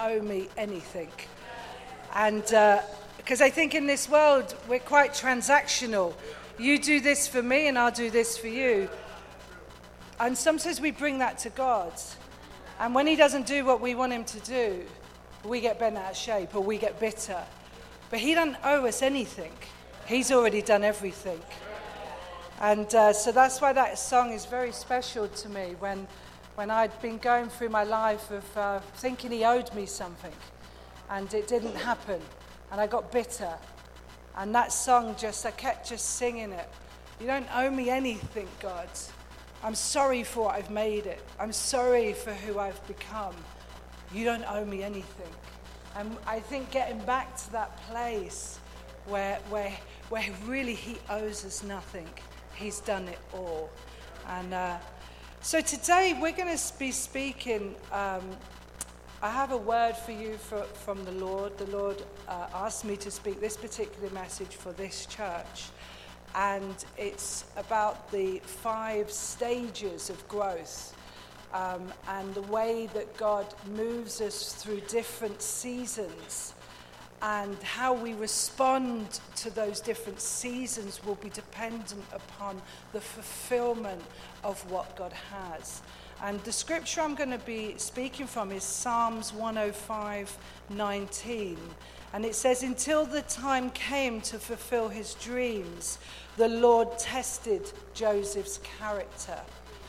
owe me anything. And because I think in this world, we're quite transactional. You do this for me and I'll do this for you. And sometimes we bring that to God. And when he doesn't do what we want him to do, we get bent out of shape or we get bitter. But he doesn't owe us anything. He's already done everything. And so that's why that song is very special to me when I'd been going through my life of thinking he owed me something. And it didn't happen. And I got bitter. And that song I kept just singing it. You don't owe me anything, God. I'm sorry for what I've made it. I'm sorry for who I've become. You don't owe me anything. And I think getting back to that place where really he owes us nothing. He's done it all. And so today we're going to be speaking. I have a word for you from the Lord. The Lord asked me to speak this particular message for this church. And it's about the 5 stages of growth. And the way that God moves us through different seasons and how we respond to those different seasons will be dependent upon the fulfillment of what God has. And the scripture I'm going to be speaking from is Psalms 105:19. And it says, until the time came to fulfill his dreams, the Lord tested Joseph's character.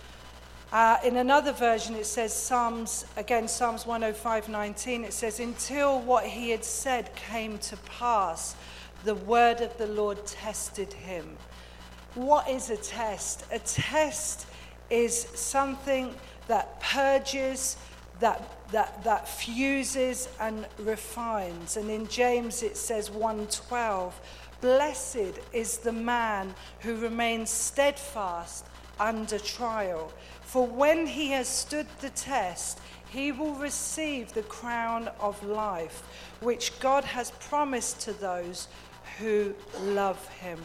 In another version, it says, Psalms 105:19, it says, until what he had said came to pass, the word of the Lord tested him. What is a test? A test is something that purges, that fuses and refines. And in James it says 1:12, blessed is the man who remains steadfast under trial. For when he has stood the test, he will receive the crown of life, which God has promised to those who love him.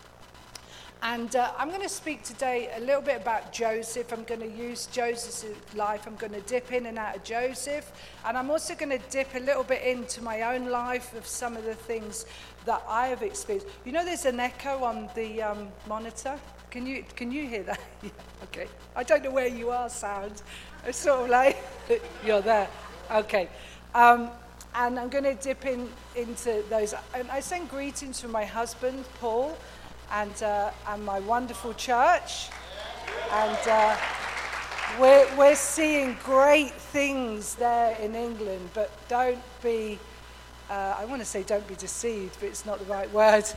And I'm going to speak today a little bit about Joseph. I'm going to use Joseph's life. I'm going to dip in and out of Joseph. And I'm also going to dip a little bit into my own life of some of the things that I have experienced. You know there's an echo on the monitor? Can you hear that? Yeah, okay. I don't know where you are, sound. It's sort of like, you're there. Okay. And I'm going to dip into those. And I send greetings from my husband, Paul, and my wonderful church. And we're seeing great things there in England, but don't be, I want to say don't be deceived, but it's not the right word.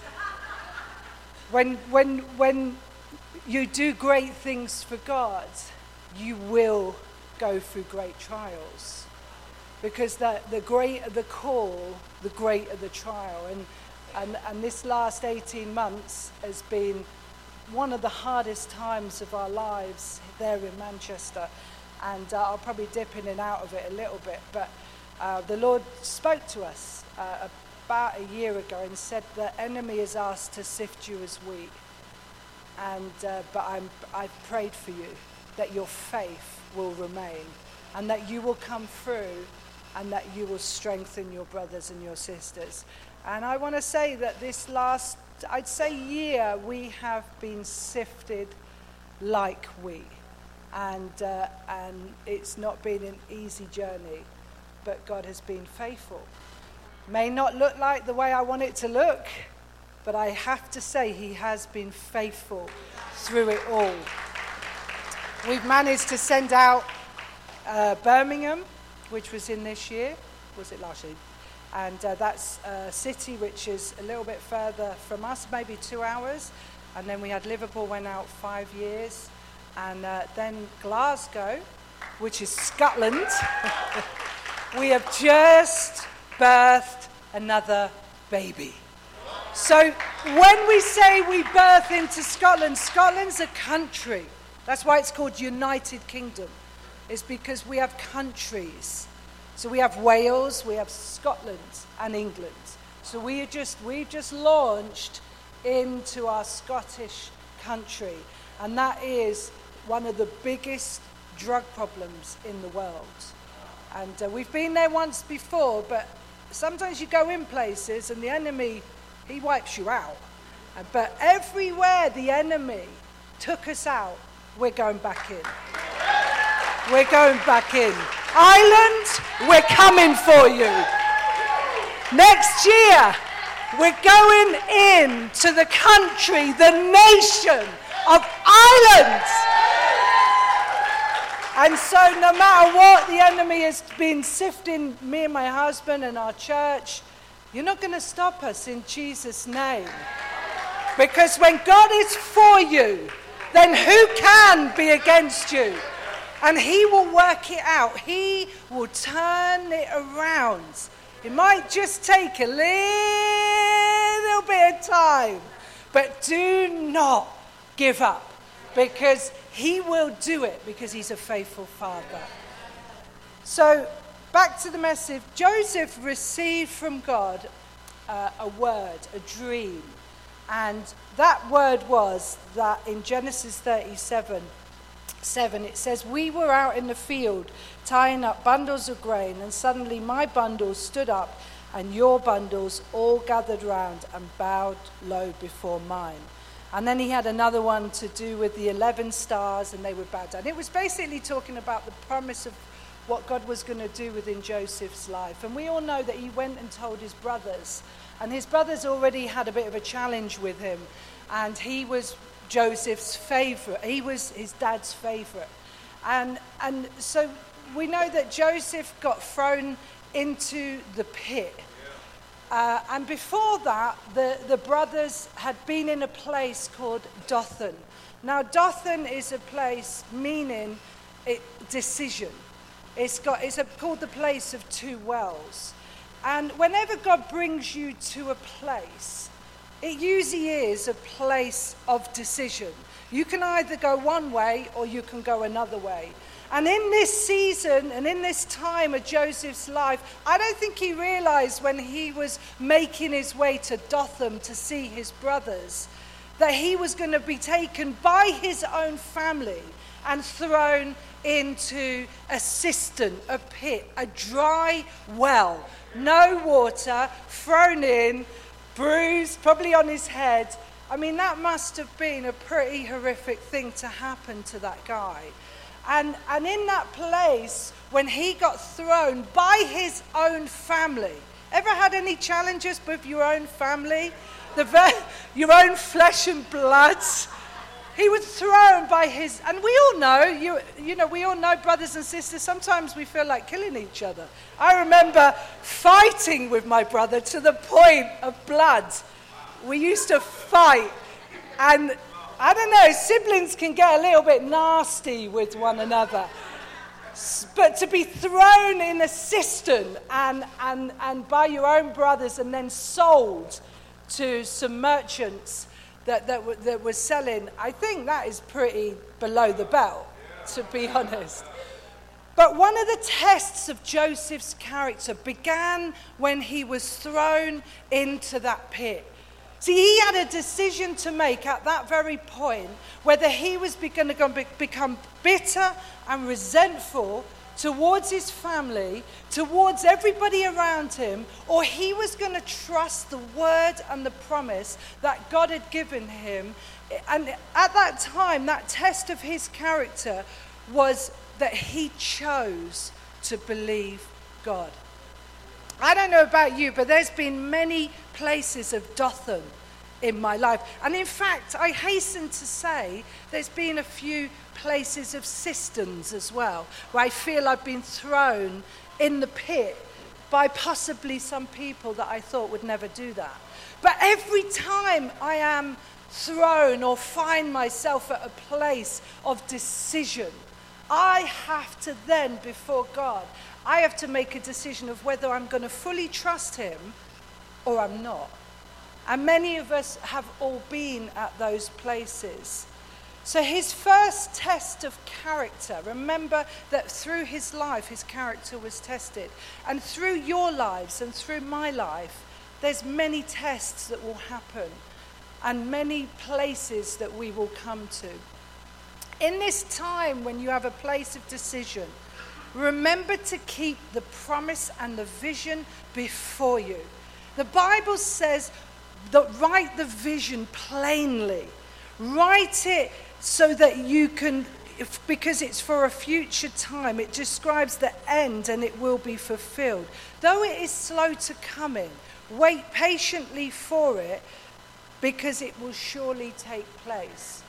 When you do great things for God, you will go through great trials. Because the greater the call, the greater the trial. And this last 18 months has been one of the hardest times of our lives there in Manchester. And I'll probably dip in and out of it a little bit. But the Lord spoke to us about a year ago and said, the enemy is asked to sift you as wheat. And but I've prayed for you that your faith will remain and that you will come through and that you will strengthen your brothers and your sisters. And I want to say that this last, I'd say year, we have been sifted like wheat. And it's not been an easy journey, but God has been faithful. May not look like the way I want it to look, but I have to say he has been faithful through it all. We've managed to send out Birmingham, which was in this year, was it last year? And that's a city which is a little bit further from us, maybe 2 hours. And then we had Liverpool, went out 5 years. And then Glasgow, which is Scotland. We have just birthed another baby. So when we say we birth into Scotland, Scotland's a country. That's why it's called United Kingdom. It's because we have countries. So we have Wales, we have Scotland and England. So we've just launched into our Scottish country. And that is one of the biggest drug problems in the world. And we've been there once before, but sometimes you go in places and the enemy, he wipes you out. But everywhere the enemy took us out, we're going back in. We're going back in. Ireland, we're coming for you. Next year, we're going in to the country, the nation of Ireland. And so no matter what the enemy has been sifting me and my husband and our church, you're not going to stop us in Jesus' name. Because when God is for you, then who can be against you? And he will work it out. He will turn it around. It might just take a little bit of time, but do not give up, because he will do it, because he's a faithful father. So back to the message. Joseph received from God a word, a dream. And that word was that in Genesis 37:7, it says, "We were out in the field tying up bundles of grain, and suddenly my bundles stood up, and your bundles all gathered round and bowed low before mine." And then he had another one to do with the 11 stars, and they would bow down. It was basically talking about the promise of what God was going to do within Joseph's life. And we all know that he went and told his brothers, and his brothers already had a bit of a challenge with him, and he was Joseph's favorite. He was his dad's favorite. And so we know that Joseph got thrown into the pit. And before that, the brothers had been in a place called Dothan. Now, Dothan is a place meaning decision. It's called the place of two wells. And whenever God brings you to a place, it usually is a place of decision. You can either go one way or you can go another way. And in this season and in this time of Joseph's life, I don't think he realized when he was making his way to Dothan to see his brothers, that he was going to be taken by his own family and thrown into a cistern, a pit, a dry well, no water, thrown in, bruised, probably on his head. I mean, that must have been a pretty horrific thing to happen to that guy. And in that place, when he got thrown by his own family, ever had any challenges with your own family? Your own flesh and blood? He was thrown by his, and we all know, we all know, brothers and sisters, sometimes we feel like killing each other. I remember fighting with my brother to the point of blood. We used to fight, and I don't know, siblings can get a little bit nasty with one another. But to be thrown in a cistern and by your own brothers and then sold to some merchants that were selling, I think that is pretty below the belt, to be honest. But one of the tests of Joseph's character began when he was thrown into that pit. See, he had a decision to make at that very point, whether he was going to become bitter and resentful towards his family, towards everybody around him, or he was going to trust the word and the promise that God had given him. And at that time, that test of his character was that he chose to believe God. I don't know about you, but there's been many places of Dothan in my life. And in fact, I hasten to say there's been a few places of cisterns as well, where I feel I've been thrown in the pit by possibly some people that I thought would never do that. But every time I am thrown or find myself at a place of decision, I have to then, before God, I have to make a decision of whether I'm going to fully trust him or I'm not. And many of us have all been at those places. So his first test of character, remember that through his life, his character was tested. And through your lives and through my life, there's many tests that will happen and many places that we will come to. In this time when you have a place of decision, remember to keep the promise and the vision before you. The Bible says that write the vision plainly. Write it so that you can, because it's for a future time. It describes the end and it will be fulfilled. Though it is slow to come in, wait patiently for it, because it will surely take place.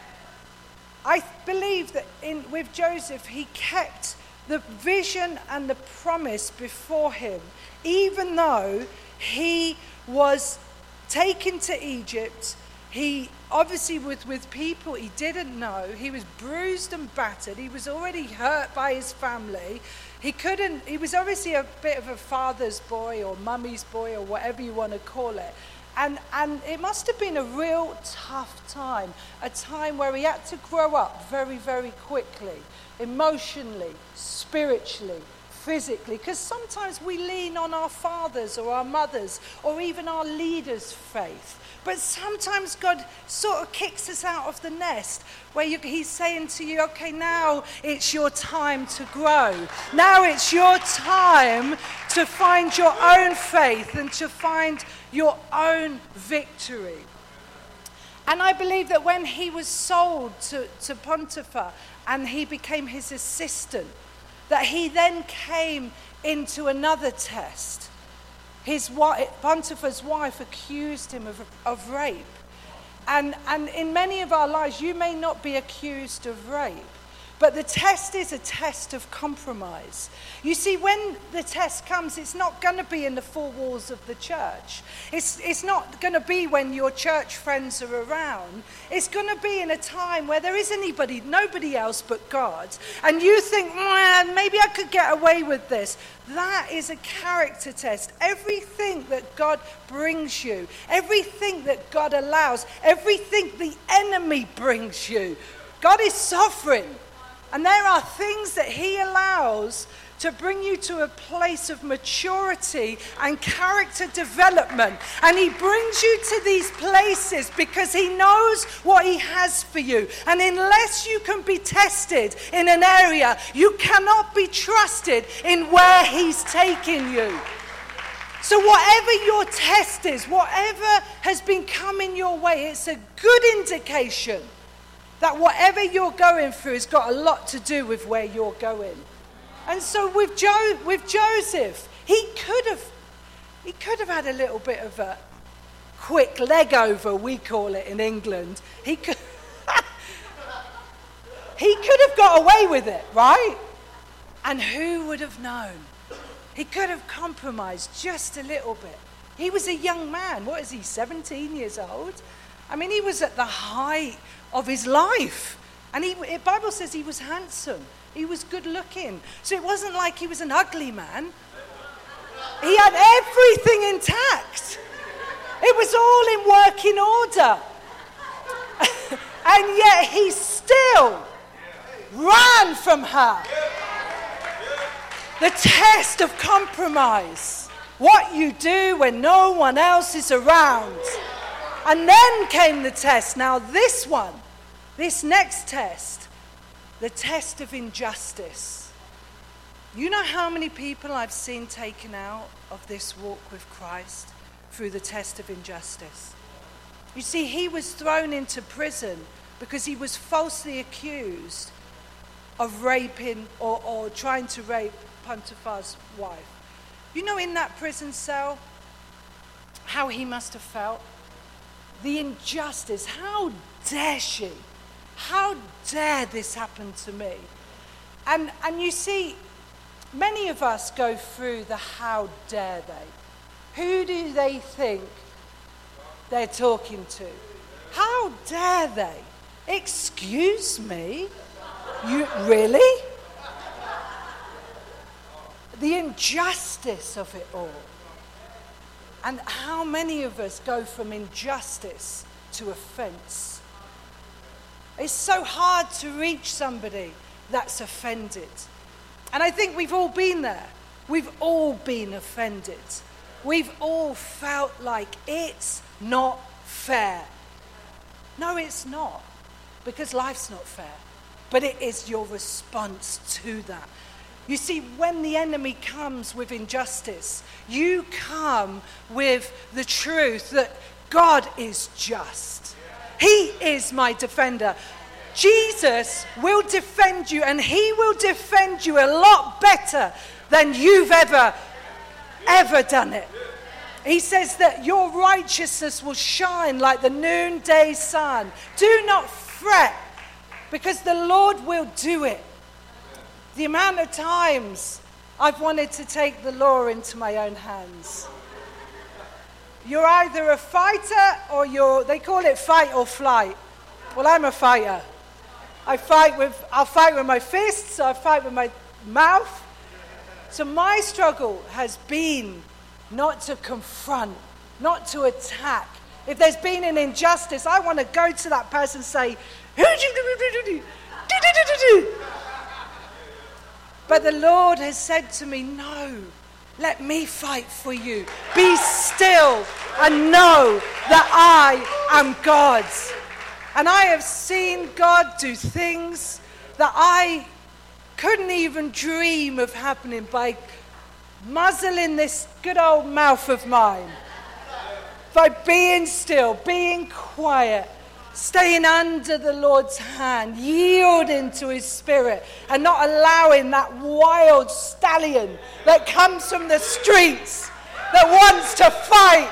I believe that with Joseph, he kept the vision and the promise before him, even though he was taken to Egypt. He obviously was with people he didn't know. He was bruised and battered. He was already hurt by his family. He was obviously a bit of a father's boy or mummy's boy or whatever you want to call it. And it must have been a real tough time, a time where he had to grow up very, very quickly, emotionally, spiritually, physically, because sometimes we lean on our fathers or our mothers or even our leaders' faith. But sometimes God sort of kicks us out of the nest, where he's saying to you, okay, now it's your time to grow. Now it's your time to find your own faith and to find your own victory. And I believe that when he was sold to Potiphar and he became his assistant, that he then came into another test. Potiphar's wife accused him of rape. And in many of our lives, you may not be accused of rape, but the test is a test of compromise. You see, when the test comes, it's not going to be in the four walls of the church. It's not going to be when your church friends are around. It's going to be in a time where there is nobody else but God. And you think, maybe I could get away with this. That is a character test. Everything that God brings you, everything that God allows, everything the enemy brings you, God is sovereign. And there are things that he allows to bring you to a place of maturity and character development. And he brings you to these places because he knows what he has for you. And unless you can be tested in an area, you cannot be trusted in where he's taking you. So whatever your test is, whatever has been coming your way, it's a good indication that whatever you're going through has got a lot to do with where you're going. And so with Joseph, he could have had a little bit of a quick leg over, we call it in England. He could have got away with it, right? And who would have known? He could have compromised just a little bit. He was a young man. What is he, 17 years old? I mean, he was at the height of his life. And the Bible says he was handsome. He was good looking. So it wasn't like he was an ugly man. He had everything intact. It was all in working order. And yet he still ran from her. The test of compromise. What you do when no one else is around. And then came the test. Now this next test, the test of injustice. You know how many people I've seen taken out of this walk with Christ through the test of injustice? You see, he was thrown into prison because he was falsely accused of raping or trying to rape Potiphar's wife. You know, in that prison cell, how he must have felt? The injustice. How dare she? How dare this happen to me? And you see, many of us go through the how dare they. Who do they think they're talking to? How dare they? Excuse me? You really? The injustice of it all. And how many of us go from injustice to offense? It's so hard to reach somebody that's offended. And I think we've all been there. We've all been offended. We've all felt like it's not fair. No, it's not. Because life's not fair. But it is your response to that. You see, when the enemy comes with injustice, you come with the truth that God is just. He is my defender. Jesus will defend you, and he will defend you a lot better than you've ever done it. He says that your righteousness will shine like the noonday sun. Do not fret, because the Lord will do it. The amount of times I've wanted to take the law into my own hands. You're either a fighter or they call it fight or flight. Well, I'm a fighter. I'll fight with my fists, I'll fight with my mouth. So my struggle has been not to confront, not to attack. If there's been an injustice, I want to go to that person and say, but the Lord has said to me, no, let me fight for you. Be still and know that I am God's. And I have seen God do things that I couldn't even dream of happening by muzzling this good old mouth of mine. By being still, being quiet, staying under the Lord's hand, yielding to his spirit, and not allowing that wild stallion that comes from the streets that wants to fight.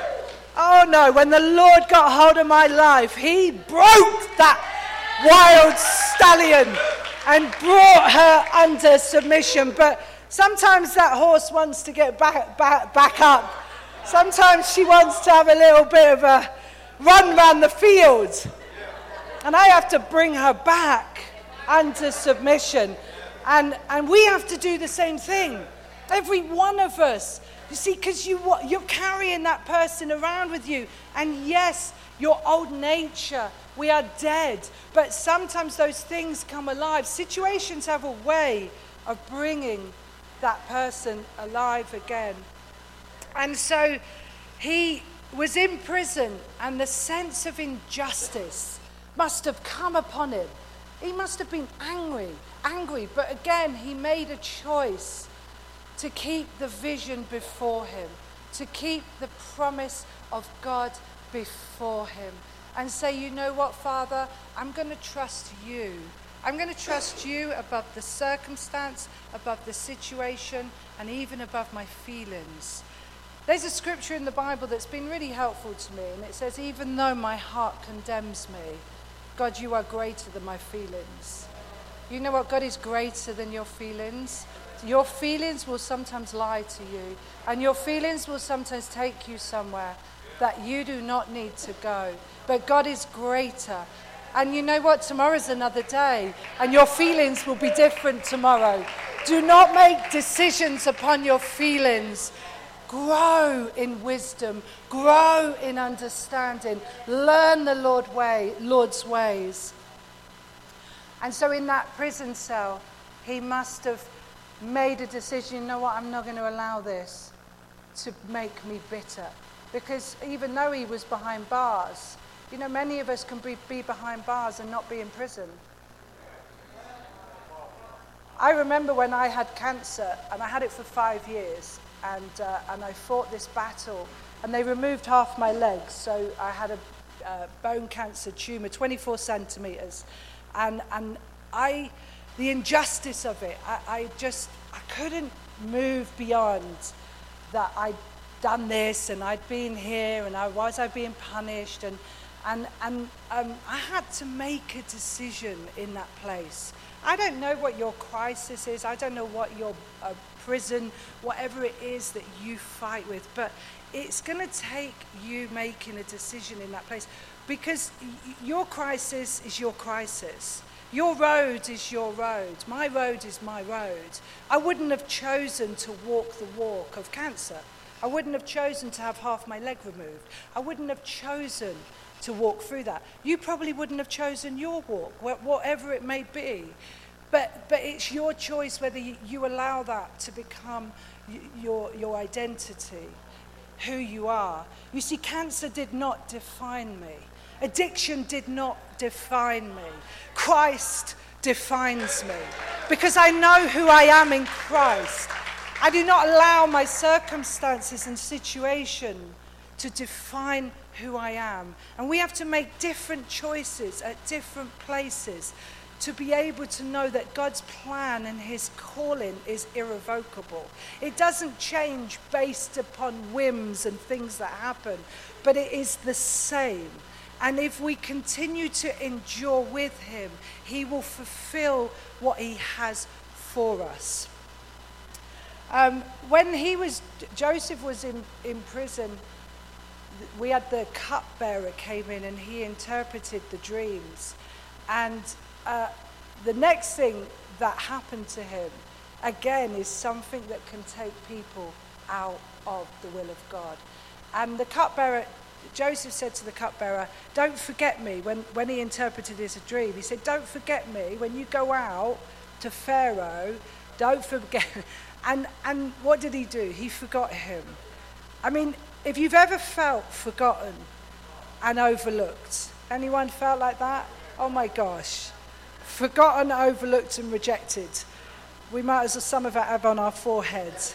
Oh no, when the Lord got hold of my life, he broke that wild stallion and brought her under submission. But sometimes that horse wants to get back up. Sometimes she wants to have a little bit of a run around the field. And I have to bring her back under submission. And we have to do the same thing. Every one of us. You see, because you're carrying that person around with you. And yes, your old nature, we are dead. But sometimes those things come alive. Situations have a way of bringing that person alive again. And so he was in prison, and the sense of injustice must have come upon him. He must have been angry. But again, he made a choice to keep the vision before him, to keep the promise of God before him, and say, you know what, Father, I'm going to trust you. I'm going to trust you above the circumstance, above the situation, and even above my feelings. There's a scripture in the Bible that's been really helpful to me, and it says, even though my heart condemns me, God, you are greater than my feelings. You know what? God is greater than your feelings. Your feelings will sometimes lie to you, and your feelings will sometimes take you somewhere that you do not need to go. But God is greater. And you know what? Tomorrow's another day, and your feelings will be different tomorrow. Do not make decisions upon your feelings. Grow in wisdom. Grow in understanding. Learn the Lord's ways. And so in that prison cell, he must have made a decision, you know what, I'm not going to allow this to make me bitter. Because even though he was behind bars, you know, many of us can be behind bars and not be in prison. I remember when I had cancer, and I had it for 5 years, and I fought this battle, and they removed half my legs, so I had a bone cancer tumor, 24 centimeters, and the injustice of it, I couldn't move beyond that. I'd done this, and I'd been here, and I'd being punished, and I had to make a decision in that place. I don't know what your crisis is. I don't know what your prison, whatever it is that you fight with, but it's going to take you making a decision in that place, because your crisis is your crisis. Your road is your road. My road is my road. I wouldn't have chosen to walk the walk of cancer. I wouldn't have chosen to have half my leg removed. I wouldn't have chosen to walk through that. You probably wouldn't have chosen your walk, whatever it may be. But it's your choice whether you allow that to become your identity, who you are. You see, cancer did not define me. Addiction did not define me. Christ defines me. because I know who I am in Christ. I do not allow my circumstances and situation to define who I am. And we have to make different choices at different places to be able to know that God's plan and his calling is irrevocable. It doesn't change based upon whims and things that happen, but it is the same. And if we continue to endure with him, he will fulfill what he has for us. When Joseph was in prison, we had the cupbearer came in and he interpreted the dreams. And the next thing that happened to him, again, is something that can take people out of the will of God. And the cupbearer, Joseph said to the cupbearer, don't forget me. When he interpreted his dream, he said, don't forget me. When you go out to Pharaoh, don't forget. And what did he do? He forgot him. I mean, if you've ever felt forgotten and overlooked, anyone felt like that? Oh my gosh. Forgotten, overlooked and rejected. We might as well some of that have on our foreheads.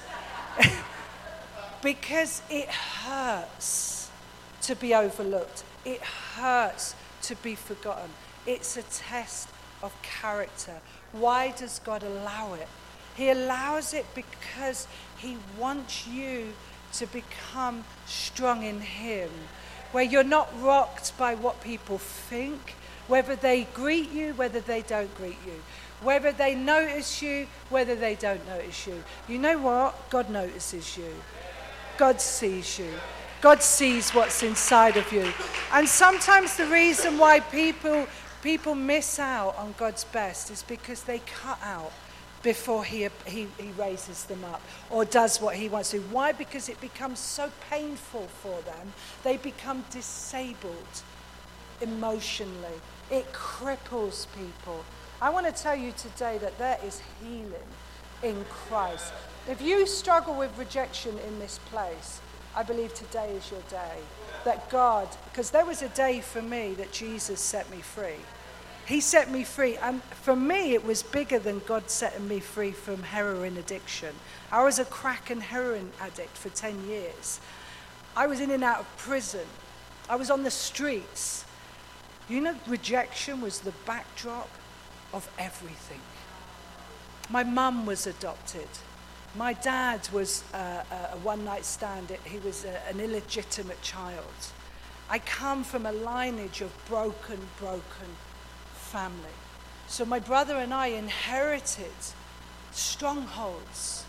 Because it hurts to be overlooked. It hurts to be forgotten. It's a test of character. Why does God allow it? He allows it because he wants you to become strong in him, where you're not rocked by what people think, whether they greet you, whether they don't greet you, whether they notice you, whether they don't notice you. You know what? God notices you. God sees you. God sees what's inside of you. And sometimes the reason why people miss out on God's best is because they cut out before he raises them up or does what he wants to. Why? Because it becomes so painful for them. They become disabled emotionally. It cripples people. I want to tell you today that there is healing in Christ. If you struggle with rejection in this place, I believe today is your day. That God, because there was a day for me that Jesus set me free. He set me free, and for me it was bigger than God setting me free from heroin addiction. I was a crack and heroin addict for 10 years. I was in and out of prison. I was on the streets. You know, rejection was the backdrop of everything. My mum was adopted. My dad was a one-night stand. He was an illegitimate child. I come from a lineage of broken family. So my brother and I inherited strongholds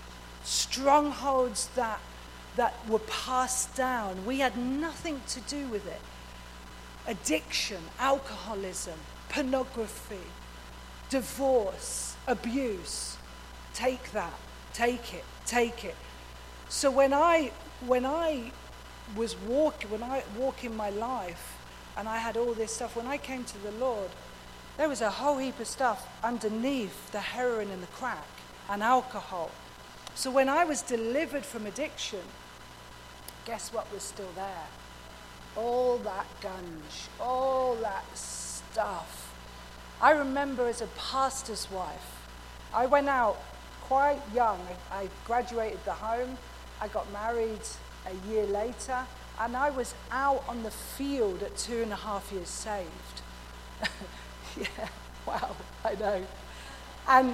that were passed down. We had nothing to do with it. Addiction, alcoholism, pornography, divorce, abuse. Take that, take it. So when I walk in my life and I had all this stuff, when I came to the Lord, there was a whole heap of stuff underneath the heroin and the crack and alcohol. So when I was delivered from addiction, guess what was still there? All that gunge, all that stuff. I remember as a pastor's wife, I went out quite young. I graduated the home. I got married a year later, and I was out on the field at 2.5 years saved. Yeah, wow, I know. And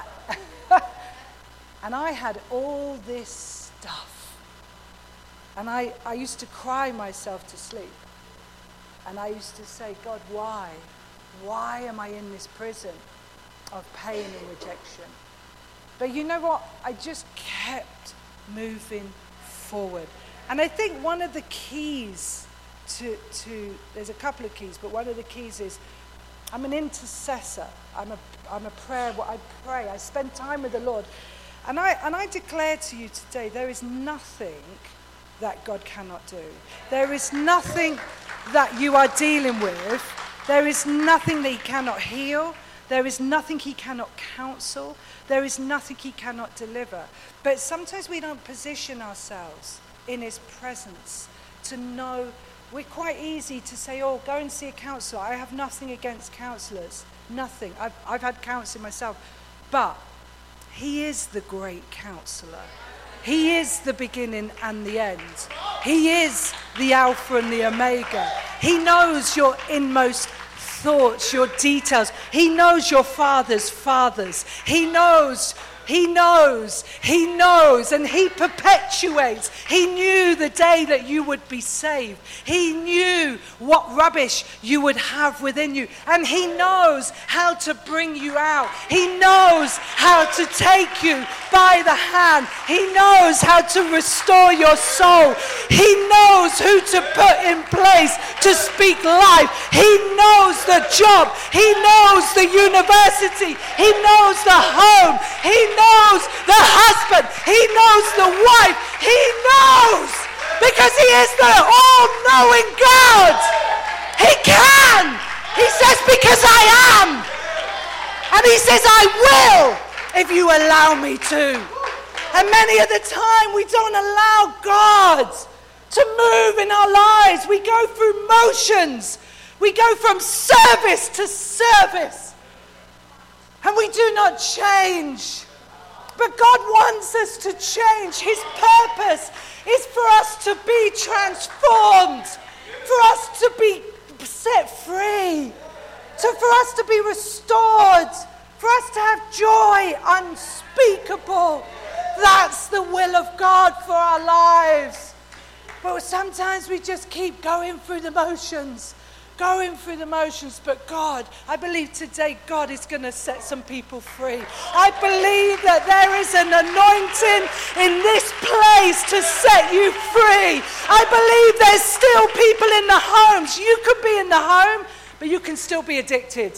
I had all this stuff. And I used to cry myself to sleep. And I used to say, God, why? Why am I in this prison of pain and rejection? But you know what? I just kept moving forward. And I think one of the keys to there's a couple of keys, but one of the keys is I'm an intercessor. I'm a prayer. I pray. I spend time with the Lord. And I declare to you today, there is nothing that God cannot do. There is nothing that you are dealing with. There is nothing that he cannot heal. There is nothing he cannot counsel. There is nothing he cannot deliver. But sometimes we don't position ourselves in his presence to know. We're quite easy to say, oh, go and see a counsellor. I have nothing against counsellors. Nothing. I've had counselling myself. But he is the great counselor. He is the beginning and the end. He is the Alpha and the Omega. He knows your inmost thoughts, your details. He knows your father's fathers. He knows, and he perpetuates. He knew the day that you would be saved. He knew what rubbish you would have within you. And he knows how to bring you out. He knows how to take you by the hand. He knows how to restore your soul. He knows who to put in place to speak life. He knows the job. He knows the university. He knows the home. He knows the husband. He knows the wife. He knows, because he is the all-knowing God. He can. He says, because I am. And he says, I will, if you allow me to. And many of the time we don't allow God to move in our lives. We go through motions. We go from service to service. And we do not change. But God wants us to change. His purpose is for us to be transformed, for us to be set free, for us to be restored, for us to have joy unspeakable. That's the will of God for our lives. But sometimes we just keep going through the motions. But God, I believe today God is going to set some people free. I believe that there is an anointing in this place to set you free. I believe there's still people in the homes. You could be in the home, but you can still be addicted.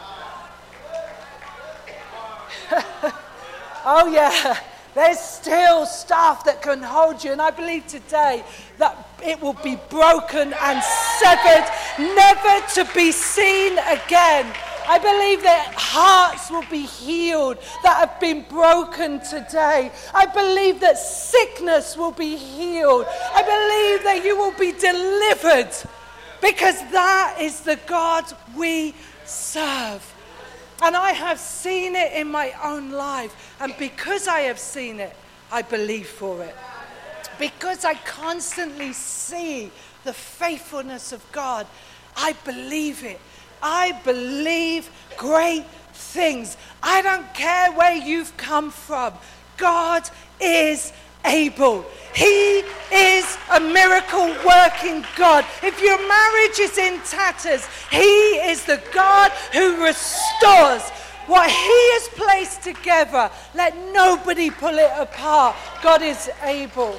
Oh yeah. There's still stuff that can hold you. And I believe today that it will be broken and severed, never to be seen again. I believe that hearts will be healed that have been broken today. I believe that sickness will be healed. I believe that you will be delivered, because that is the God we serve. And I have seen it in my own life. And because I have seen it, I believe for it. Because I constantly see the faithfulness of God, I believe it. I believe great things. I don't care where you've come from. God is able. He is a miracle working God. If your marriage is in tatters, He is the God who restores. What He has placed together, let nobody pull it apart. God is able.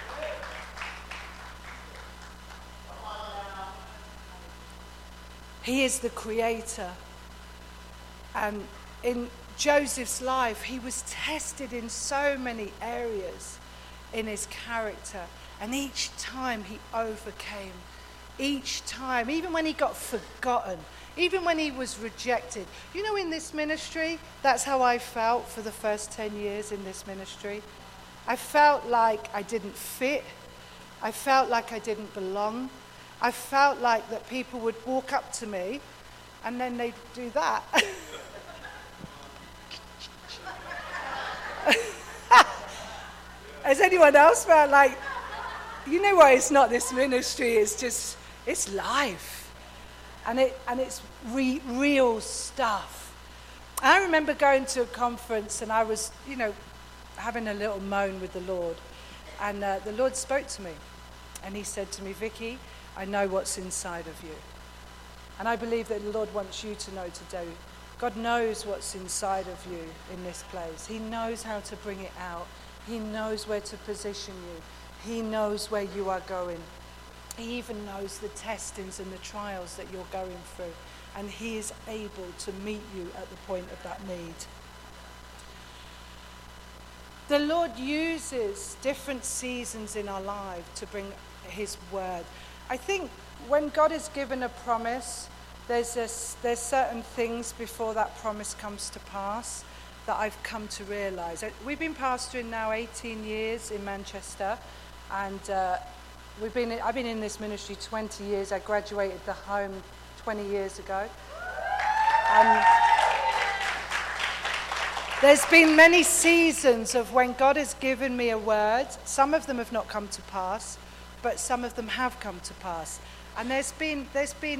He is the creator. And in Joseph's life, he was tested in so many areas in his character, and each time he overcame. Each time, even when he got forgotten, even when he was rejected. You know, in this ministry, that's how I felt for the first 10 years in this ministry. I felt like I didn't fit. I felt like I didn't belong. I felt like that people would walk up to me and then they'd do that. Has anyone else felt like, you know what, it's not this ministry, it's life. And it's real stuff. I remember going to a conference and I was, having a little moan with the Lord. And the Lord spoke to me. And He said to me, Vicky, I know what's inside of you. And I believe that the Lord wants you to know today. God knows what's inside of you in this place. He knows how to bring it out. He knows where to position you. He knows where you are going. He even knows the testings and the trials that you're going through. And He is able to meet you at the point of that need. The Lord uses different seasons in our life to bring His word. I think when God is given a promise, there's certain things before that promise comes to pass that I've come to realize. We've been pastoring now 18 years in Manchester, and I've been in this ministry 20 years. I graduated the home 20 years ago. There's been many seasons of when God has given me a word. Some of them have not come to pass, but some of them have come to pass. And there's been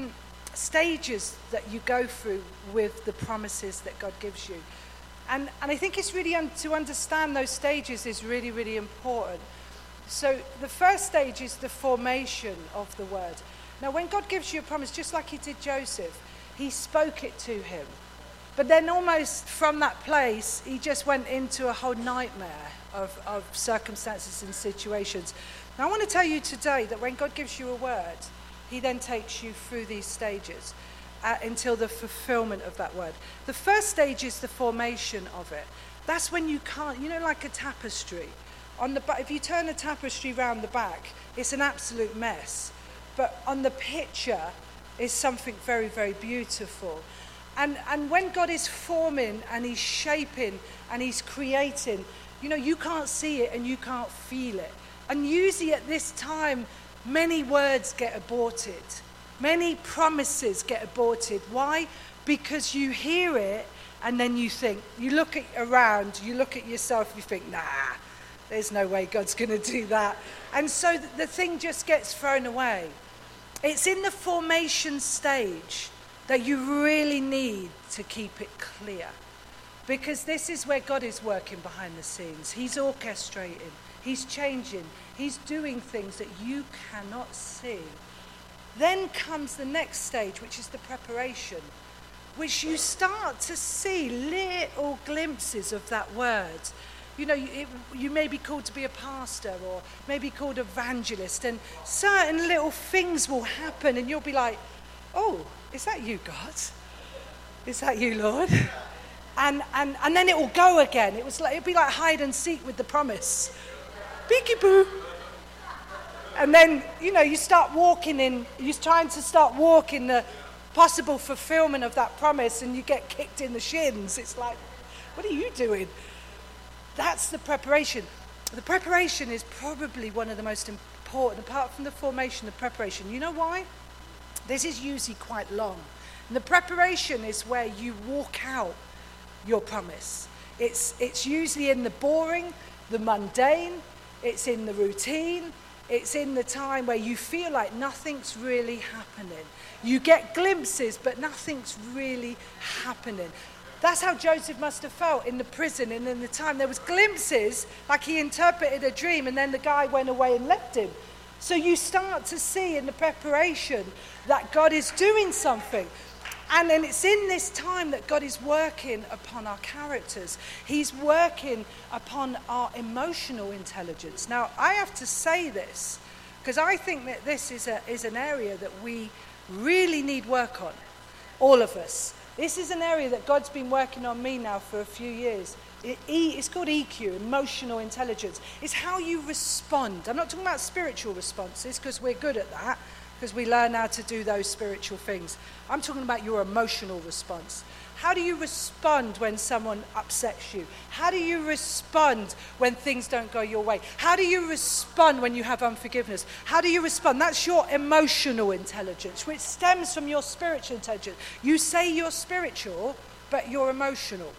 stages that you go through with the promises that God gives you. And I think it's really, to understand those stages is really, really important. So the first stage is the formation of the word. Now, when God gives you a promise, just like he did Joseph, he spoke it to him. But then almost from that place, he just went into a whole nightmare of circumstances and situations. Now, I want to tell you today that when God gives you a word, he then takes you through these stages until the fulfillment of that word. The first stage is the formation of it. That's when you can't, like a tapestry. On the back, if you turn a tapestry round the back, it's an absolute mess. But on the picture is something very, very beautiful. And when God is forming and he's shaping and he's creating, you can't see it and you can't feel it. And usually at this time, many words get aborted. Many promises get aborted. Why? Because you hear it and then you think, you look around, you look at yourself, you think, nah, there's no way God's going to do that. And so the thing just gets thrown away. It's in the formation stage that you really need to keep it clear. Because this is where God is working behind the scenes. He's orchestrating, he's changing, he's doing things that you cannot see. Then comes the next stage, which is the preparation, which you start to see little glimpses of that word. You may be called to be a pastor or maybe called evangelist, and certain little things will happen and you'll be like, oh, is that you, God? Is that you, Lord? And then it will go again. It'd be like hide and seek with the promise. Peekaboo. And then, you start walking you're trying to start walking the possible fulfillment of that promise and you get kicked in the shins. It's like, what are you doing? That's the preparation. The preparation is probably one of the most important, apart from the formation, the preparation. You know why? This is usually quite long. And the preparation is where you walk out your promise. It's usually in the boring, the mundane, it's in the routine, it's in the time where you feel like nothing's really happening. You get glimpses, but nothing's really happening. That's how Joseph must have felt in the prison and in the time. There was glimpses, like he interpreted a dream, and then the guy went away and left him. So you start to see in the preparation that God is doing something. And then it's in this time that God is working upon our characters. He's working upon our emotional intelligence. Now, I have to say this, because I think that this is an area that we really need work on, all of us. This is an area that God's been working on me now for a few years. It's called EQ, emotional intelligence. It's how you respond. I'm not talking about spiritual responses, because we're good at that, because we learn how to do those spiritual things. I'm talking about your emotional response. How do you respond when someone upsets you? How do you respond when things don't go your way? How do you respond when you have unforgiveness? How do you respond? That's your emotional intelligence, which stems from your spiritual intelligence. You say you're spiritual, but you're emotional.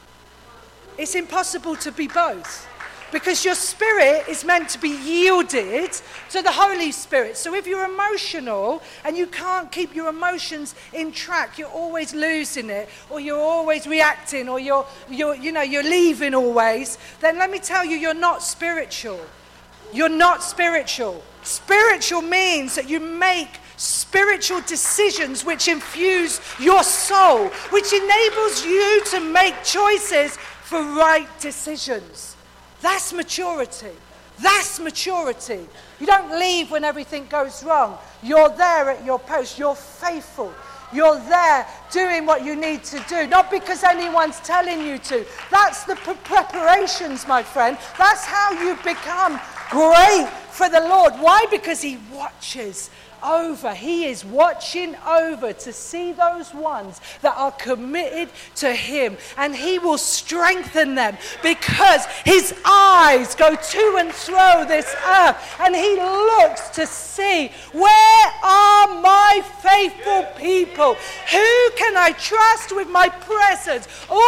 It's impossible to be both, because your spirit is meant to be yielded to the Holy Spirit. So if you're emotional and you can't keep your emotions in track, you're always losing it, or you're always reacting, or you're leaving always, then let me tell you, you're not spiritual. You're not spiritual. Spiritual means that you make spiritual decisions which infuse your soul, which enables you to make choices for right decisions. That's maturity. That's maturity. You don't leave when everything goes wrong. You're there at your post. You're faithful. You're there doing what you need to do, not because anyone's telling you to. That's the preparations, my friend. That's how you become great for the Lord. Why? Because he watches over. He is watching over to see those ones that are committed to him. And he will strengthen them because his eyes go to and fro this earth. And he looks to see, where are my faithful people? Who can I trust with my presence?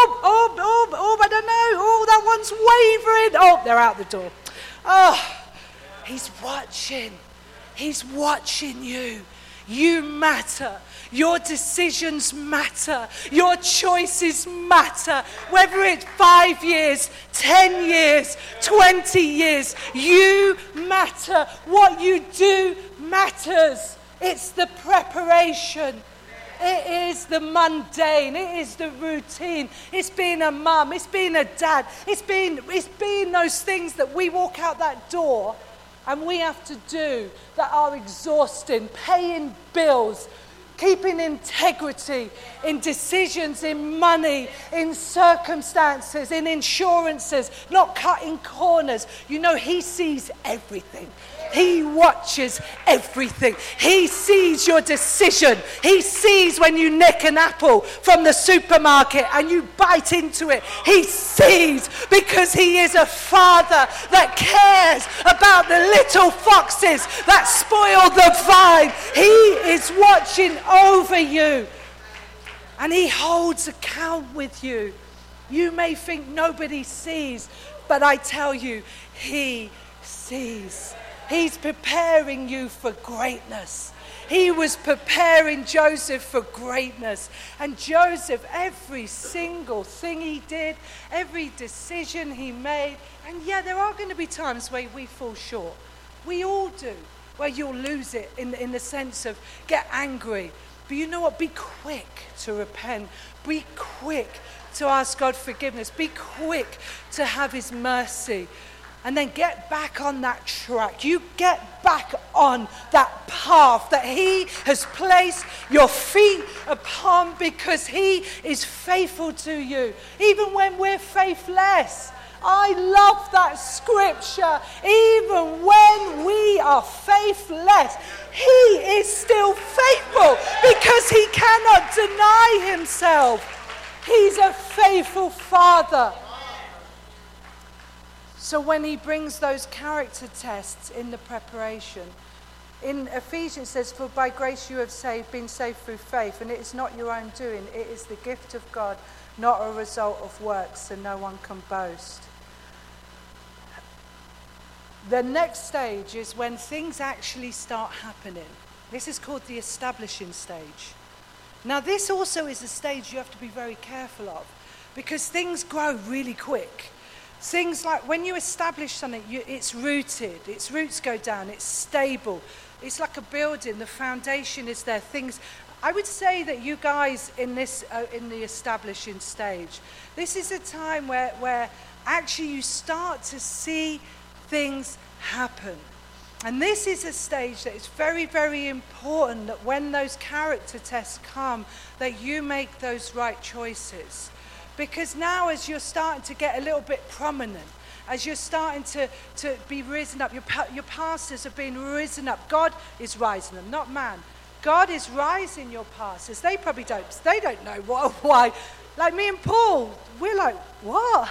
I don't know. Oh, that one's wavering. Oh, they're out the door. Oh, he's watching. He's watching you. You matter. Your decisions matter. Your choices matter. Whether it's 5 years, 10 years, 20 years, you matter. What you do matters. It's the preparation. It is the mundane. It is the routine. It's being a mum. It's being a dad. It's being those things that we walk out that door and we have to do that are exhausting. Paying bills, keeping integrity in decisions, in money, in circumstances, in insurances, not cutting corners. You know, he sees everything. He watches everything. He sees your decision. He sees when you nick an apple from the supermarket and you bite into it. He sees because he is a father that cares about the little foxes that spoil the vine. He is watching over you and he holds account with you. You may think nobody sees, but I tell you, he sees. He's preparing you for greatness. He was preparing Joseph for greatness. And Joseph, every single thing he did, every decision he made, and yeah, there are going to be times where we fall short. We all do, where you'll lose it in the sense of get angry. But you know what? Be quick to repent. Be quick to ask God forgiveness. Be quick to have his mercy. And then get back on that track. You get back on that path that he has placed your feet upon because he is faithful to you. Even when we're faithless. I love that scripture. Even when we are faithless, he is still faithful because he cannot deny himself. He's a faithful father. So when he brings those character tests in the preparation, in Ephesians it says, for by grace you have been saved through faith, and it is not your own doing, it is the gift of God, not a result of works, so no one can boast. The next stage is when things actually start happening. This is called the establishing stage. Now this also is a stage you have to be very careful of, because things grow really quick. Things like when you establish something, it's rooted, its roots go down, it's stable. It's like a building, the foundation is there. I would say that you guys in the establishing stage, this is a time where actually you start to see things happen. And this is a stage that is very, very important that when those character tests come, that you make those right choices. Because now as you're starting to get a little bit prominent, as you're starting to be risen up, your pastors are being risen up. God is rising them, not man. God is rising your pastors. They don't know why. Like me and Paul, we're like, what?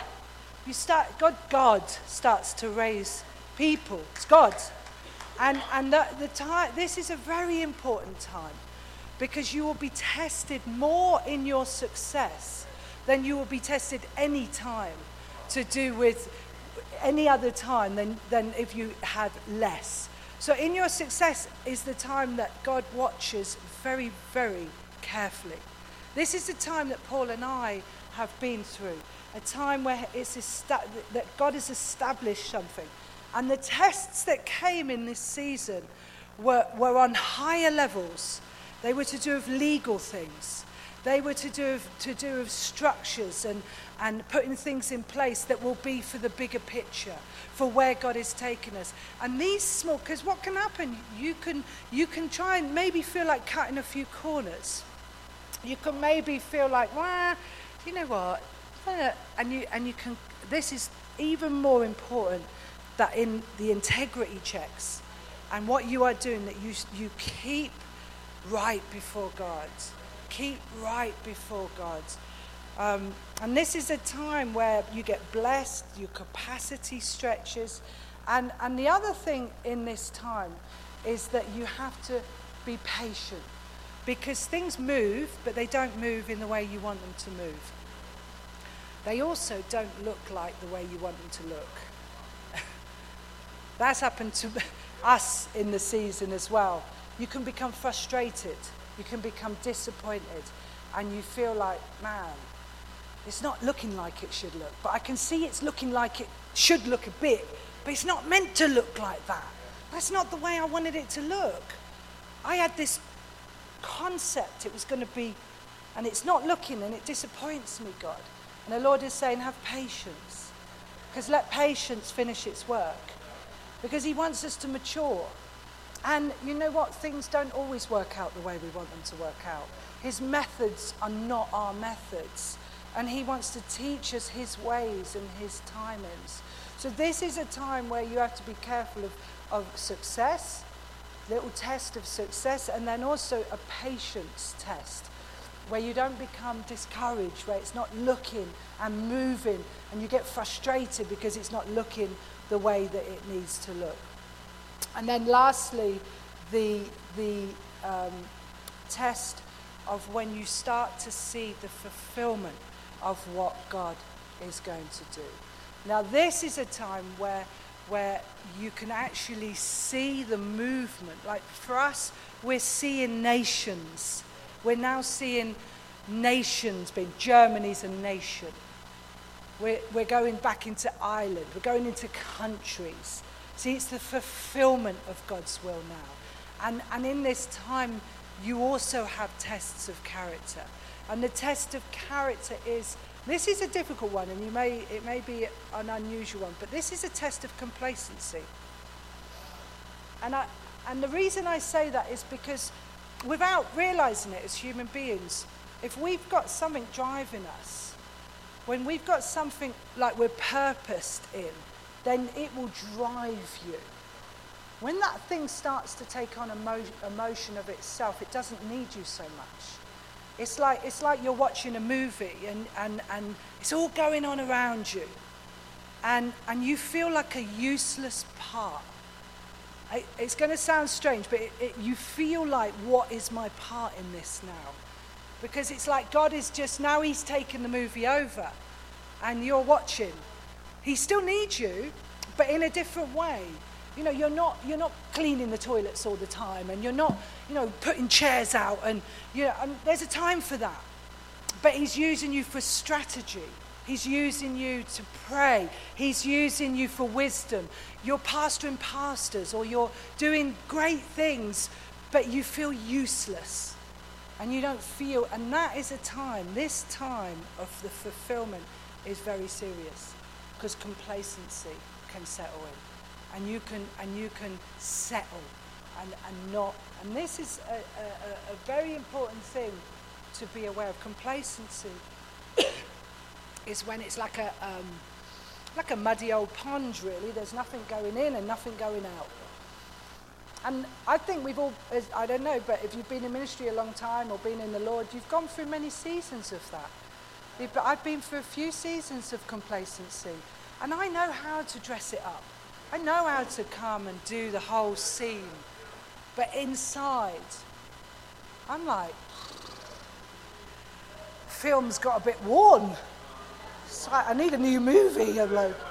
God starts to raise people. It's God. And the time, this is a very important time because you will be tested more in your success than you will be tested any time to do with any other time than if you had less. So in your success is the time that God watches very, very carefully. This is the time that Paul and I have been through, a time where that God has established something. And the tests that came in this season were on higher levels. They were to do with legal things. They were to do with structures and putting things in place that will be for the bigger picture, for where God is taking us. And these small, because what can happen? You can try and maybe feel like cutting a few corners. You can maybe feel like, well, you know what? And you can. This is even more important that in the integrity checks, And what you are doing, that you keep right before God. Keep right before God. And this is a time where you get blessed, your capacity stretches. And the other thing in this time is that you have to be patient. Because things move, but they don't move in the way you want them to move. They also don't look like the way you want them to look. That's happened to us in the season as well. You can become frustrated. You can become disappointed. And you feel like, man, it's not looking like it should look. But I can see it's looking like it should look a bit. But it's not meant to look like that. That's not the way I wanted it to look. I had this concept it was going to be, and it's not looking, and it disappoints me, God. And the Lord is saying, have patience. Because let patience finish its work. Because he wants us to mature. And you know what? Things don't always work out the way we want them to work out. His methods are not our methods. And he wants to teach us his ways and his timings. So this is a time where you have to be careful of success, little test of success, and then also a patience test, where you don't become discouraged, where it's not looking and moving, and you get frustrated because it's not looking the way that it needs to look. And then lastly, the test of when you start to see the fulfillment of what God is going to do. Now this is a time where you can actually see the movement. Like for us, we're seeing nations. We're now seeing nations, being Germany's a nation. We're going back into Ireland. We're going into countries. See, it's the fulfillment of God's will now. And in this time, you also have tests of character. And the test of character is, this is a difficult one, and it may be an unusual one, but this is a test of complacency. And the reason I say that is because without realizing it as human beings, if we've got something driving us, when we've got something like we're purposed in, then it will drive you. When that thing starts to take on emotion of itself, it doesn't need you so much. It's like you're watching a movie and it's all going on around you. And you feel like a useless part. It's going to sound strange, but you feel like, what is my part in this now? Because it's like God is just, now he's taken the movie over and you're watching. He still needs you, but in a different way. You know, you're not cleaning the toilets all the time, and you're not, putting chairs out, and there's a time for that. But he's using you for strategy. He's using you to pray. He's using you for wisdom. You're pastoring pastors, or you're doing great things, but you feel useless. And you don't feel, and that is a time, this time of the fulfillment is very serious, because complacency can settle in. And you can settle and not. And this is a very important thing to be aware of. Complacency is when it's like a muddy old pond, really. There's nothing going in and nothing going out. And I think we've all, I don't know, but if you've been in ministry a long time or been in the Lord, you've gone through many seasons of that. But I've been through a few seasons of complacency, and I know how to dress it up. I know how to come and do the whole scene. But inside, I'm like, film's got a bit worn. It's like, I need a new movie. I'm like,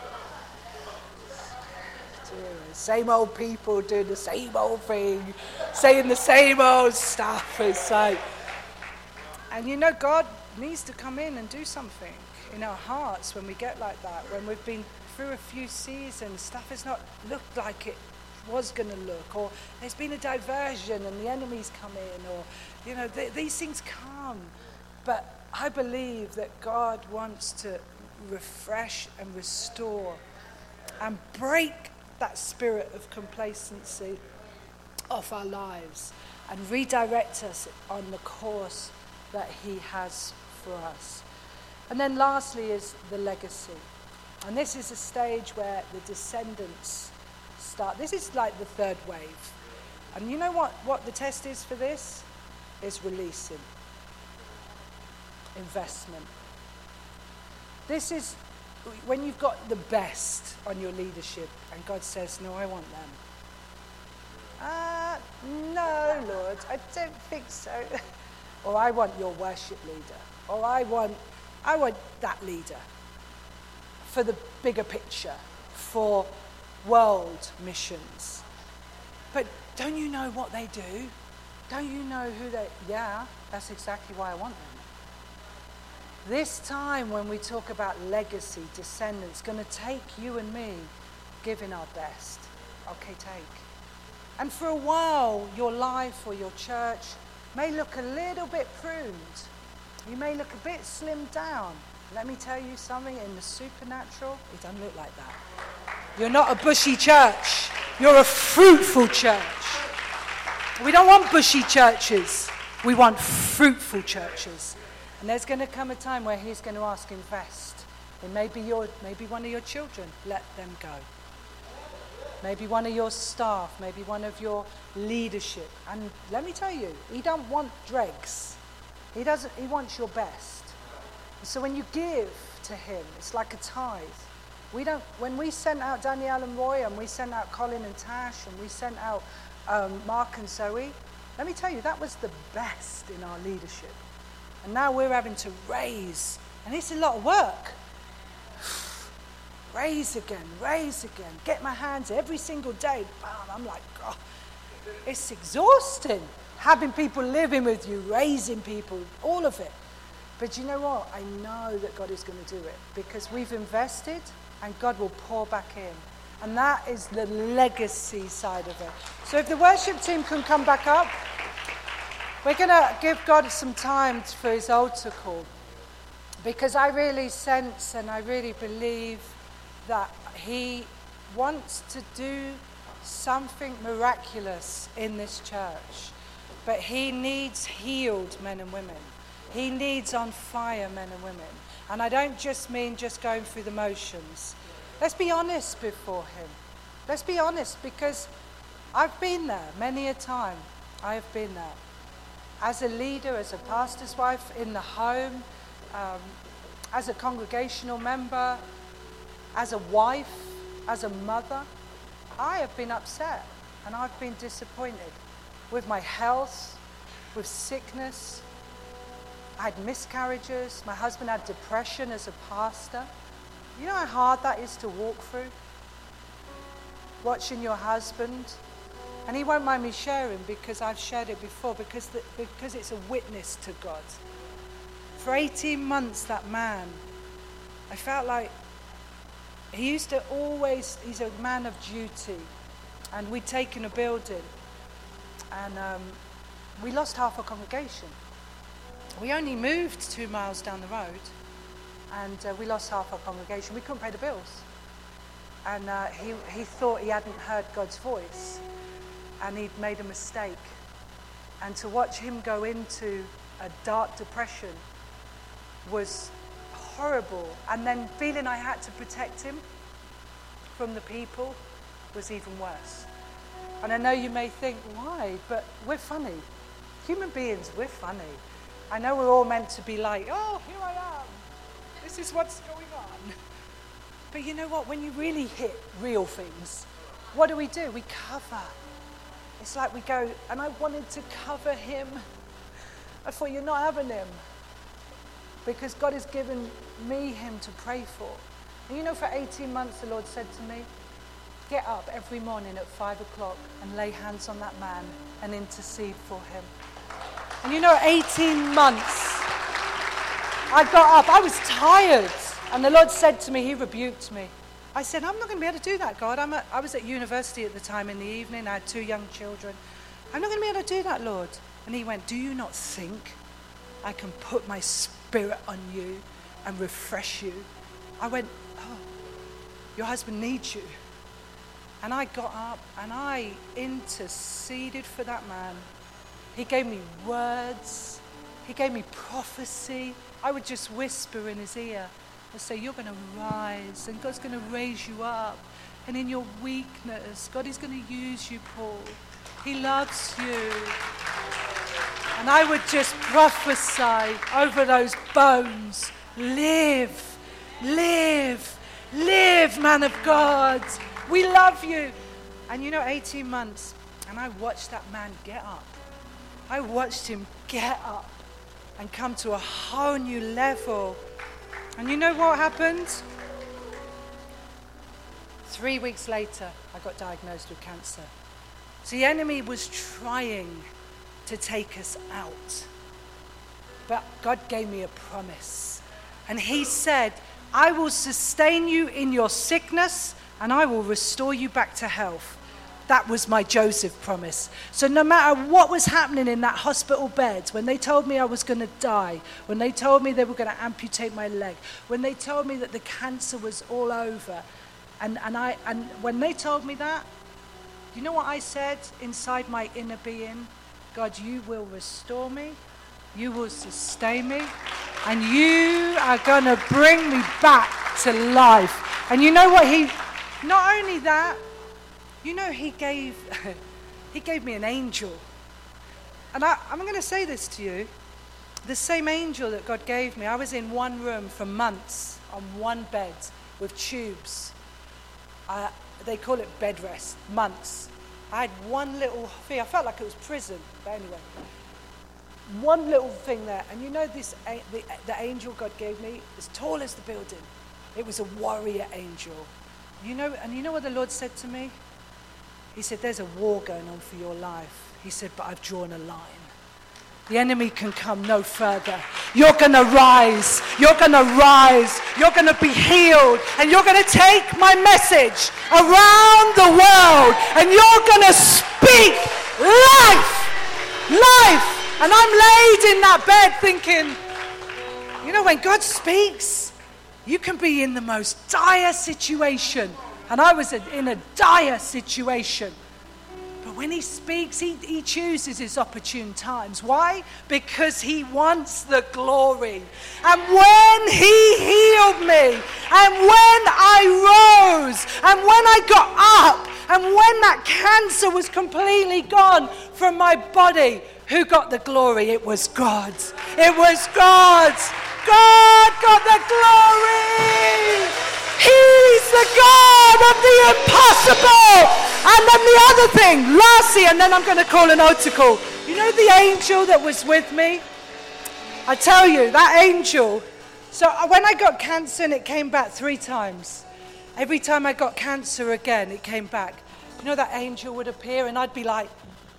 same old people doing the same old thing, saying the same old stuff. It's like, and God needs to come in and do something in our hearts when we get like that, when we've been through a few seasons, stuff has not looked like it was going to look, or there's been a diversion and the enemy's come in, or these things come. But I believe that God wants to refresh and restore and break that spirit of complacency off our lives and redirect us on the course that he has for us. And then lastly is the legacy. And this is a stage where the descendants start. This is like the third wave. And you know what the test is for this? Is releasing. Investment. This is when you've got the best on your leadership and God says, no, I want them. No, Lord, I don't think so. Or I want your worship leader. Or I want that leader for the bigger picture, for world missions. But don't you know what they do? Don't you know who they... Yeah, that's exactly why I want them. This time when we talk about legacy, descendants, going to take you and me giving our best. Okay, take. And for a while, your life or your church may look a little bit pruned. You may look a bit slimmed down. Let me tell you something, in the supernatural, it doesn't look like that. You're not a bushy church. You're a fruitful church. We don't want bushy churches. We want fruitful churches. And there's going to come a time where he's going to ask, invest. It may be one of your children. Let them go. Maybe one of your staff, maybe one of your leadership. And let me tell you, he don't want dregs. He wants your best. So when you give to him, it's like a tithe. When we sent out Danielle and Roy, and we sent out Colin and Tash, and we sent out Mark and Zoe, let me tell you, that was the best in our leadership. And now we're having to raise, and it's a lot of work. Raise again, get my hands every single day. Bam, I'm like, God, it's exhausting. Having people living with you, raising people, all of it. But you know what? I know that God is going to do it because we've invested and God will pour back in. And that is the legacy side of it. So if the worship team can come back up, we're going to give God some time for his altar call. Because I really sense and I really believe that he wants to do something miraculous in this church. But he needs healed men and women. He needs on fire men and women. And I don't just mean just going through the motions. Let's be honest before him. Let's be honest, because I've been there many a time. I have been there. As a leader, as a pastor's wife, in the home, as a congregational member, as a wife, as a mother, I have been upset and I've been disappointed with my health, with sickness. I had miscarriages. My husband had depression as a pastor. You know how hard that is to walk through? Watching your husband. And he won't mind me sharing because I've shared it before, because it's a witness to God. For 18 months, that man, I felt like he used to always, he's a man of duty. And we'd taken a building and we lost half our congregation. We only moved 2 miles down the road and we lost half our congregation. We couldn't pay the bills. And he thought he hadn't heard God's voice and he'd made a mistake. And to watch him go into a dark depression was horrible. And then feeling I had to protect him from the people was even worse. And I know you may think, why? But we're funny. Human beings, we're funny. I know we're all meant to be like, oh, here I am. This is what's going on. But you know what? When you really hit real things, what do? We cover. It's like we go, and I wanted to cover him. I thought, you're not having him. Because God has given me him to pray for. And you know, for 18 months, the Lord said to me, get up every morning at 5 o'clock and lay hands on that man and intercede for him. And you know, 18 months, I got up, I was tired. And the Lord said to me, he rebuked me. I said, I'm not going to be able to do that, God. I was at university at the time in the evening. I had 2 young children. I'm not going to be able to do that, Lord. And he went, do you not think I can put my spirit on you and refresh you? I went, oh, your husband needs you. And I got up and I interceded for that man. He gave me words. He gave me prophecy. I would just whisper in his ear and say, you're going to rise and God's going to raise you up and in your weakness. God is going to use you, Paul. He loves you. And I would just prophesy over those bones. Live, live, live, man of God. We love you. And 18 months, and I watched that man get up. I watched him get up and come to a whole new level. And you know what happened? 3 weeks later, I got diagnosed with cancer. So the enemy was trying to take us out. But God gave me a promise. And he said, I will sustain you in your sickness and I will restore you back to health. That was my Joseph promise. So no matter what was happening in that hospital bed, when they told me I was going to die, when they told me they were going to amputate my leg, when they told me that the cancer was all over, and when they told me that, you know what I said inside my inner being? God, you will restore me, you will sustain me, and you are going to bring me back to life. And you know what not only that, he gave me an angel. And I'm going to say this to you. The same angel that God gave me, I was in one room for months on one bed with tubes. They call it bed rest, months. I had one little thing. I felt like it was prison, but anyway. One little thing there. And the angel God gave me, as tall as the building. It was a warrior angel. You know what the Lord said to me? He said, there's a war going on for your life. He said, but I've drawn a line. The enemy can come no further. You're going to rise. You're going to rise. You're going to be healed. And you're going to take my message around the world. And you're going to speak life. Life. And I'm laid in that bed thinking, when God speaks, you can be in the most dire situation. And I was in a dire situation. But when he speaks, he chooses his opportune times. Why? Because he wants the glory. And when he healed me, and when I rose, and when I got up, and when that cancer was completely gone from my body, who got the glory? It was God. It was God. God got the glory. He's the God of the impossible. And then the other thing, lastly, and then I'm going to call an altar call. You know the angel that was with me? I tell you, that angel. So when I got cancer, and it came back 3 times. Every time I got cancer again, it came back. You know, that angel would appear, and I'd be like,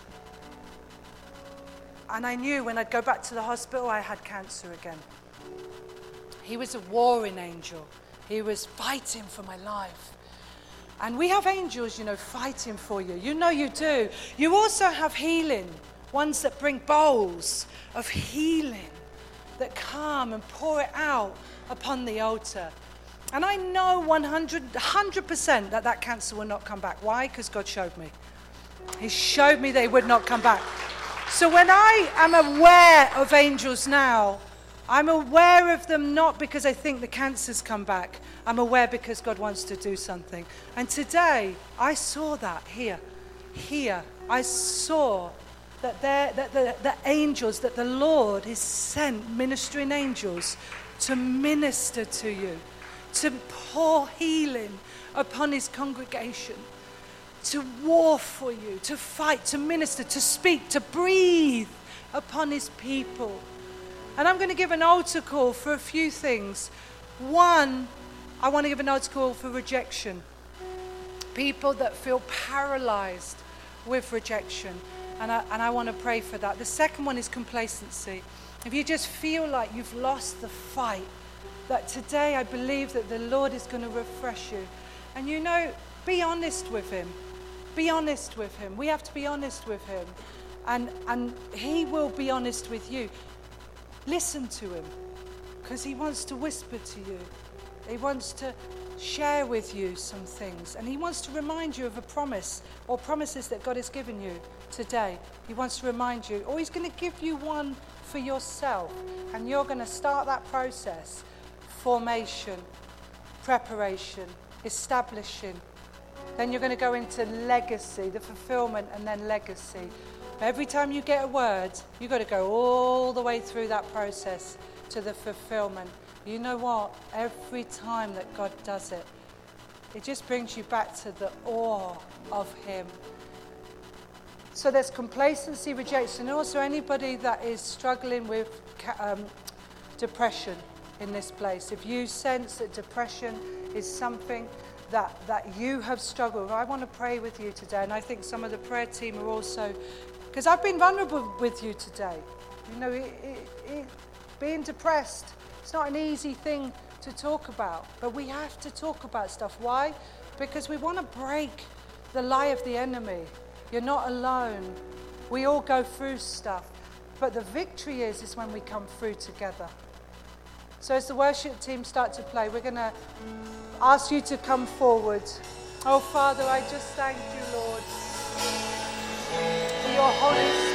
and I knew when I'd go back to the hospital, I had cancer again. He was a warring angel. He was fighting for my life. And we have angels, fighting for you. You do. You also have healing, ones that bring bowls of healing that come and pour it out upon the altar. And I know 100% that cancer will not come back. Why? Because God showed me. He showed me they would not come back. So when I am aware of angels now, I'm aware of them not because I think the cancer's come back. I'm aware because God wants to do something. And today, I saw that here. I saw that the angels, that the Lord has sent ministering angels to minister to you, to pour healing upon his congregation, to war for you, to fight, to minister, to speak, to breathe upon his people. And I'm going to give an altar call for a few things. One, I want to give an altar call for rejection. People that feel paralyzed with rejection. And I want to pray for that. The second one is complacency. If you just feel like you've lost the fight, that today I believe that the Lord is going to refresh you. And be honest with him. Be honest with him. We have to be honest with him. And he will be honest with you. Listen to him, because he wants to whisper to you. He wants to share with you some things. And he wants to remind you of a promise or promises that God has given you today. He wants to remind you, or he's going to give you one for yourself. And you're going to start that process. Formation, preparation, establishing, Then you're going to go into legacy, the fulfillment, and then legacy. Every time you get a word, you've got to go all the way through that process to the fulfillment. You know what? Every time that God does it, it just brings you back to the awe of him. So there's complacency, rejection, and also anybody that is struggling with depression in this place. If you sense that depression is something that you have struggled with, I want to pray with you today. And I think some of the prayer team are also, because I've been vulnerable with you today. You know, being depressed, it's not an easy thing to talk about, but we have to talk about stuff. Why? Because we want to break the lie of the enemy. You're not alone. We all go through stuff, but the victory is when we come through together. So as the worship team start to play, we're going to ask you to come forward. Oh, Father, I just thank you, Lord, for your Holy Spirit.